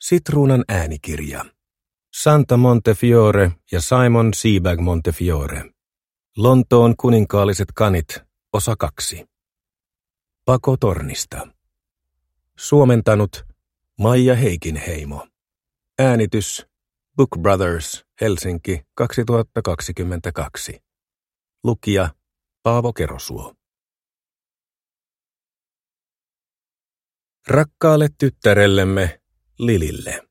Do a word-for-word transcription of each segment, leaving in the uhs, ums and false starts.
Sitruunan äänikirja. Santa Montefiore ja Simon Sebag Montefiore. Lontoon kuninkaalliset kanit, osa kaksi. Pako tornista. Suomentanut Maija Heikinheimo. Äänitys Book Brothers, Helsinki kaksituhattakaksikymmentäkaksi. Lukija Paavo Kerosuo. Rakkaalle tyttärellemme Lilille.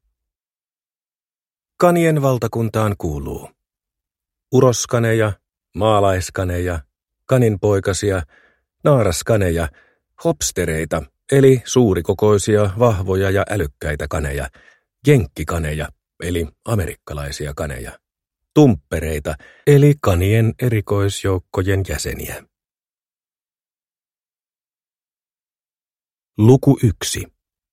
Kanien valtakuntaan kuuluu uroskaneja, maalaiskaneja, kaninpoikasia, naaraskaneja, hopstereita, eli suurikokoisia, vahvoja ja älykkäitä kaneja, jenkkikaneja, eli amerikkalaisia kaneja, tumppereita, eli kanien erikoisjoukkojen jäseniä. Luku yksi.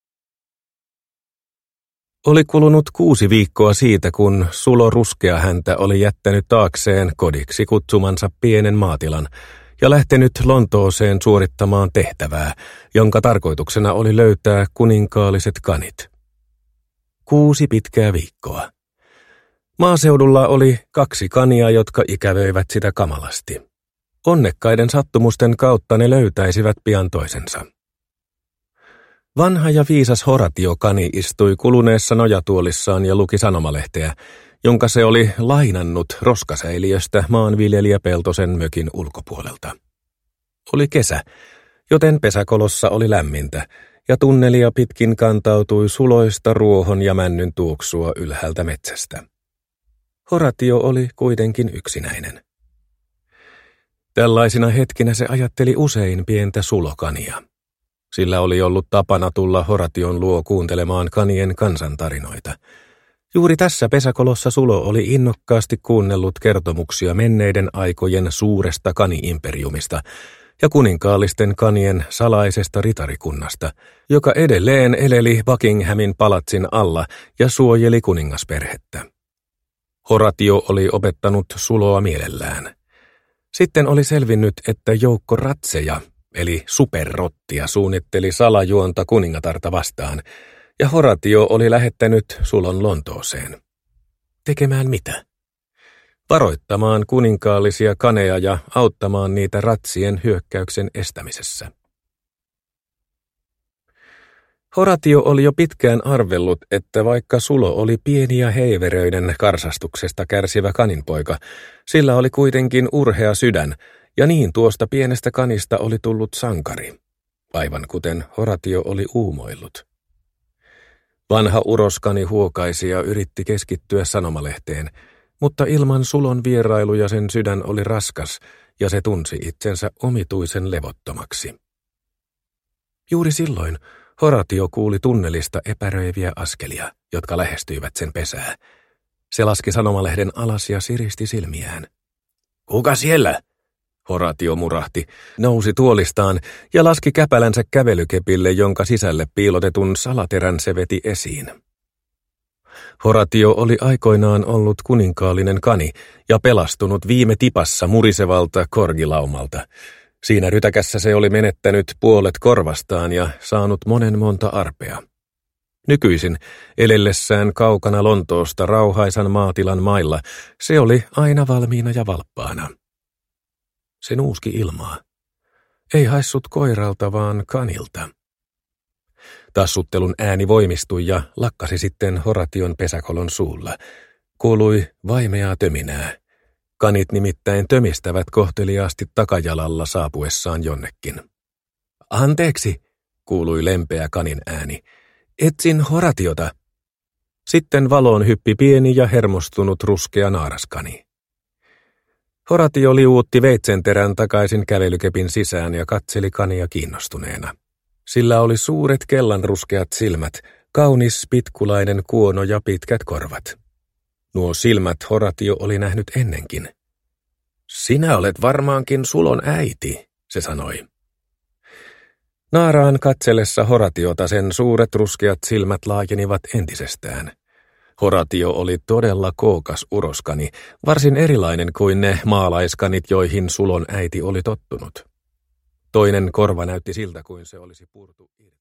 Oli kulunut kuusi viikkoa siitä, kun Sulo Ruskeahäntä oli jättänyt taakseen kodiksi kutsumansa pienen maatilan ja lähtenyt Lontooseen suorittamaan tehtävää, jonka tarkoituksena oli löytää kuninkaalliset kanit. Kuusi pitkää viikkoa. Maaseudulla oli kaksi kania, jotka ikävöivät sitä kamalasti. Onnekkaiden sattumusten kautta ne löytäisivät pian toisensa. Vanha ja viisas Horatio-kani istui kuluneessa nojatuolissaan ja luki sanomalehteä, jonka se oli lainannut roskasäiliöstä maanviljelijä Peltosen mökin ulkopuolelta. Oli kesä, joten pesäkolossa oli lämmintä, ja tunnelia pitkin kantautui suloista ruohon ja männyn tuoksua ylhäältä metsästä. Horatio oli kuitenkin yksinäinen. Tällaisina hetkinä se ajatteli usein pientä Sulokania. Sillä oli ollut tapana tulla Horation luo kuuntelemaan kanien kansantarinoita. Juuri tässä pesäkolossa Sulo oli innokkaasti kuunnellut kertomuksia menneiden aikojen suuresta kani-imperiumista ja kuninkaallisten kanien salaisesta ritarikunnasta, joka edelleen eleli Buckinghamin palatsin alla ja suojeli kuningasperhettä. Horatio oli opettanut Suloa mielellään. Sitten oli selvinnyt, että joukko ratseja, eli superrottia, suunnitteli salajuonta kuningatarta vastaan, ja Horatio oli lähettänyt Sulon Lontooseen. Tekemään mitä? Varoittamaan kuninkaallisia kaneja ja auttamaan niitä ratsien hyökkäyksen estämisessä. Horatio oli jo pitkään arvellut, että vaikka Sulo oli pieni ja heiveröiden karsastuksesta kärsivä kaninpoika, sillä oli kuitenkin urhea sydän, ja niin tuosta pienestä kanista oli tullut sankari, aivan kuten Horatio oli uumoillut. Vanha uroskani huokaisi ja yritti keskittyä sanomalehteen, mutta ilman Sulon vierailuja sen sydän oli raskas ja se tunsi itsensä omituisen levottomaksi. Juuri silloin Horatio kuuli tunnelista epäröiviä askelia, jotka lähestyivät sen pesää. Se laski sanomalehden alas ja siristi silmiään. "Kuka siellä?" Horatio murahti, nousi tuolistaan ja laski käpälänsä kävelykepille, jonka sisälle piilotetun salaterän se veti esiin. Horatio oli aikoinaan ollut kuninkaallinen kani ja pelastunut viime tipassa murisevalta korgilaumalta. Siinä rytäkässä se oli menettänyt puolet korvastaan ja saanut monen monta arpea. Nykyisin, elellessään kaukana Lontoosta rauhaisan maatilan mailla, se oli aina valmiina ja valppaana. Se nuuski ilmaa. Ei haissut koiralta, vaan kanilta. Tassuttelun ääni voimistui ja lakkasi sitten Horation pesäkolon suulla. Kuului vaimeaa töminää. Kanit nimittäin tömistävät kohteliaasti takajalalla saapuessaan jonnekin. "Anteeksi", kuului lempeä kanin ääni. "Etsin Horatiota." Sitten valoon hyppi pieni ja hermostunut ruskea naaraskani. Horatio liuutti veitsenterän takaisin kävelykepin sisään ja katseli kania kiinnostuneena. Sillä oli suuret kellanruskeat silmät, kaunis pitkulainen kuono ja pitkät korvat. Nuo silmät Horatio oli nähnyt ennenkin. "Sinä olet varmaankin Sulon äiti", se sanoi. Naaraan katsellessa Horatiota sen suuret ruskeat silmät laajenivat entisestään. Horatio oli todella kookas uroskani, varsin erilainen kuin ne maalaiskanit, joihin Sulon äiti oli tottunut. Toinen korva näytti siltä, kuin se olisi purtu irti.